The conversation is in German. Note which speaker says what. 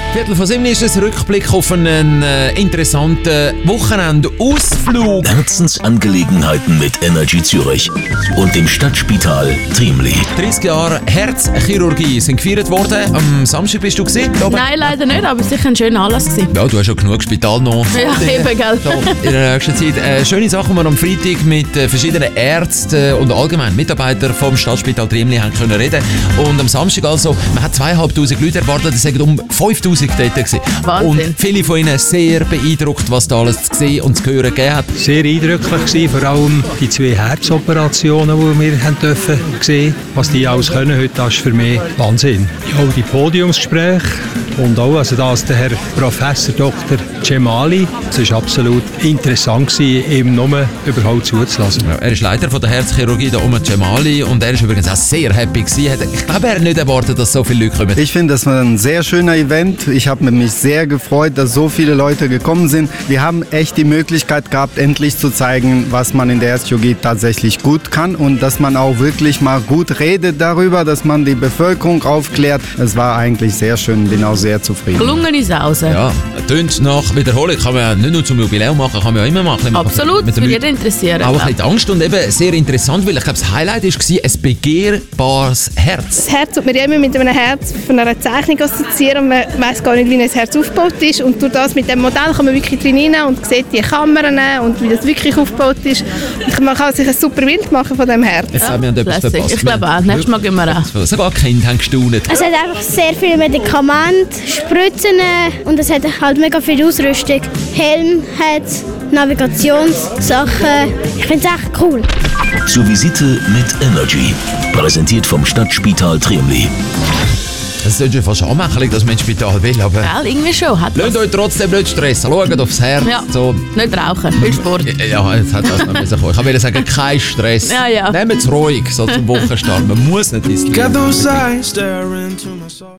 Speaker 1: 7:15 ist es Rückblick auf einen interessanten Wochenendausflug.
Speaker 2: Herzensangelegenheiten mit Energy Zürich und dem Stadtspital Triemli.
Speaker 1: 30 Jahre Herzchirurgie sind gefeiert worden. Am Samstag bist du gesehen, glaube ich?
Speaker 3: Nein, leider nicht, aber sicher ein schöner Anlass gewesen.
Speaker 1: Ja, du hast schon genug Spital noch.
Speaker 3: Ja, eben, gell.
Speaker 1: In der nächsten Zeit. Schöne Sachen, die wir am Freitag mit verschiedenen Ärzten und allgemein Mitarbeitern vom Stadtspital Triemli haben können reden. Und am Samstag also, man hat 2'500 Leute erwartet, es waren um 5'000 dort gewesen.
Speaker 3: Wahnsinn.
Speaker 1: Und viele von ihnen sehr beeindruckt, was da alles zu sehen und zu hören gegeben hat.
Speaker 4: Sehr eindrücklich gewesen, vor allem die 2 Herzoperationen, die wir haben dürfen sehen. Was die alles können heute, das ist für mich Wahnsinn. Ja, auch die Podiumsgespräche und auch also das, der Herr Professor Dr. Cemali. Es war absolut interessant gewesen, ihm nur überhaupt zuzulassen.
Speaker 1: Ja, er ist Leiter von der Herzchirurgie da oben, Cemali, und er ist übrigens auch sehr happy gewesen. Ich glaube, er hat nicht erwartet, dass so viele Leute kommen.
Speaker 5: Ich finde, das war ein sehr schöner Event. Ich habe mich sehr gefreut, dass so viele Leute gekommen sind. Wir haben echt die Möglichkeit gehabt, endlich zu zeigen, was man in der Herzchirurgie tatsächlich gut kann und dass man auch wirklich mal gut redet darüber, dass man die Bevölkerung aufklärt. Es war eigentlich sehr schön, bin auch sehr zufrieden.
Speaker 3: Gelungene Sause.
Speaker 1: Ja, tönt nach Wiederholung. Kann man ja nicht nur zum Jubiläum machen, kann man ja immer machen.
Speaker 3: Absolut, das würde jeden interessieren.
Speaker 1: Aber ein bisschen Angst und eben sehr interessant, weil ich glaube, das Highlight war ein begehrbares Herz.
Speaker 6: Das Herz tut man immer mit einem Herz von einer Zeichnung assoziieren und man weiss gar nicht, wie ein Herz aufgebaut ist. Und durch das mit dem Modell kann man wirklich drin rein und sieht die Kammern und wie das wirklich aufgebaut ist. Und man kann sich ein super Bild machen von dem Herz.
Speaker 1: Jetzt haben wir etwas verpasst.
Speaker 3: Ich glaube auch. Nächstes Mal gehen wir auch.
Speaker 1: Sogar Kinder haben gestaunt.
Speaker 7: Es hat einfach sehr viele Medikamente, Spritzen und es hat halt mega viel Ausrüstung. Helm hat Navigationssachen. Ich finde es echt cool.
Speaker 2: Zur Visite mit Energy. Präsentiert vom Stadtspital Triemli.
Speaker 1: Es ist schon fast anmächtig, dass man ins Spital will, aber...
Speaker 3: Gell, irgendwie schon.
Speaker 1: Lasst euch trotzdem nicht stressen. Schaut aufs Herz.
Speaker 3: Ja,
Speaker 1: so.
Speaker 3: nicht rauchen, viel Sport.
Speaker 1: Ja, jetzt hat das noch müssen kommen. Ich wollte sagen, kein Stress.
Speaker 3: Ja, ja.
Speaker 1: Nehmt es ruhig, so zum Wochenstart. Man muss nicht ins